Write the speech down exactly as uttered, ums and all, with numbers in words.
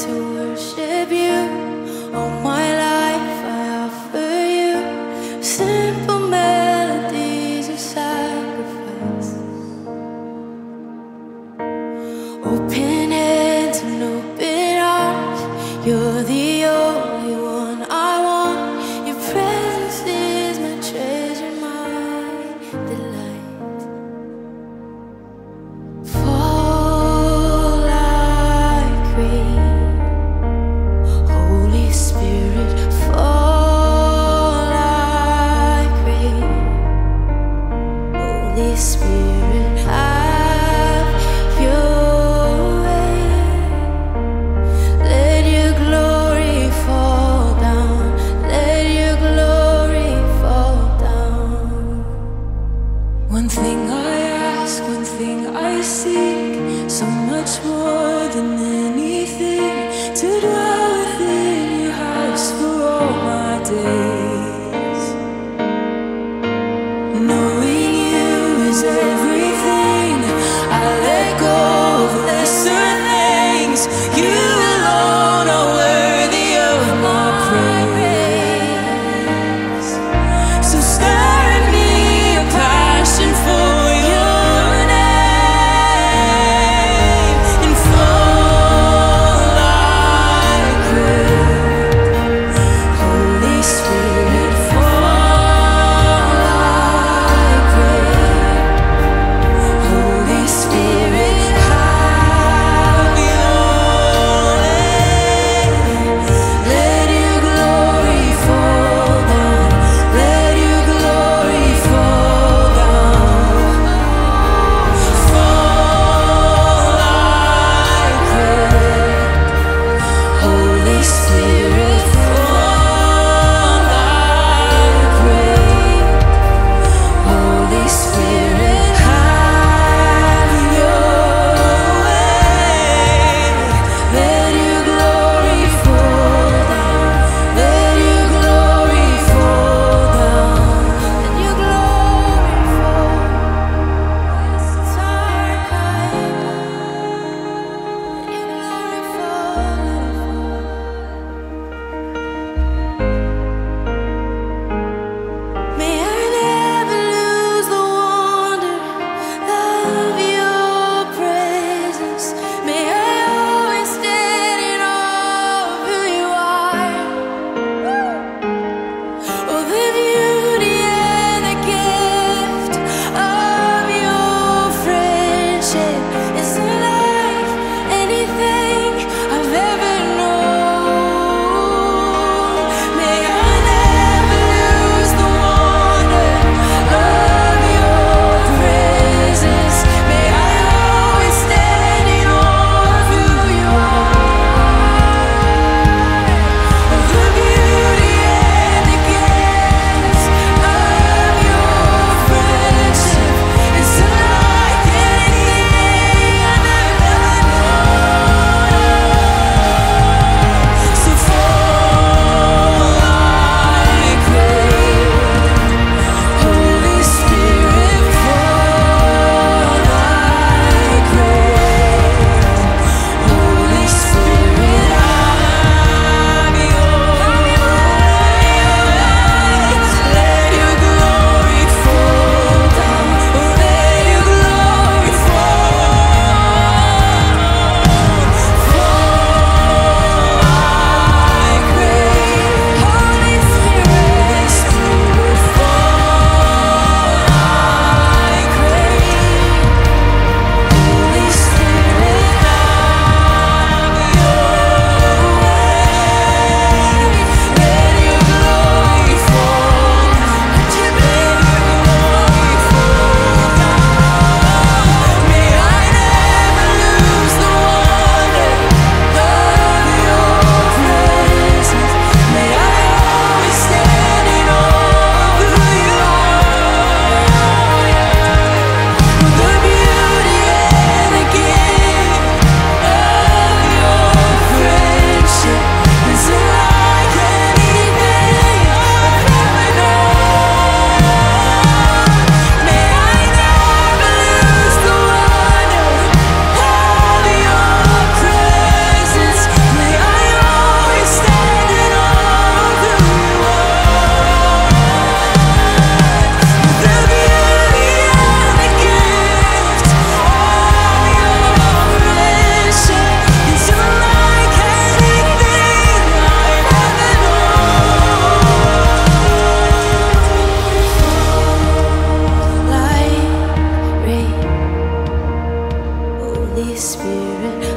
to worship you. All my life I offer you simple melodies of sacrifice. Open hands and open arms. You're the only one I want. Your presence is my treasure, my delight. Fall like rain, Holy Spirit. Fall like rain, Holy Spirit. Have your way. Let your glory fall down. Let your glory fall down. One thing I ask, one thing I seek, so much more than anything, to dwell within your house for all my days. Knowing you is everything. I let go of lesser things. You alone are worthy of my praise. So stir in me a passion for your name, and fall like Holy Spirit,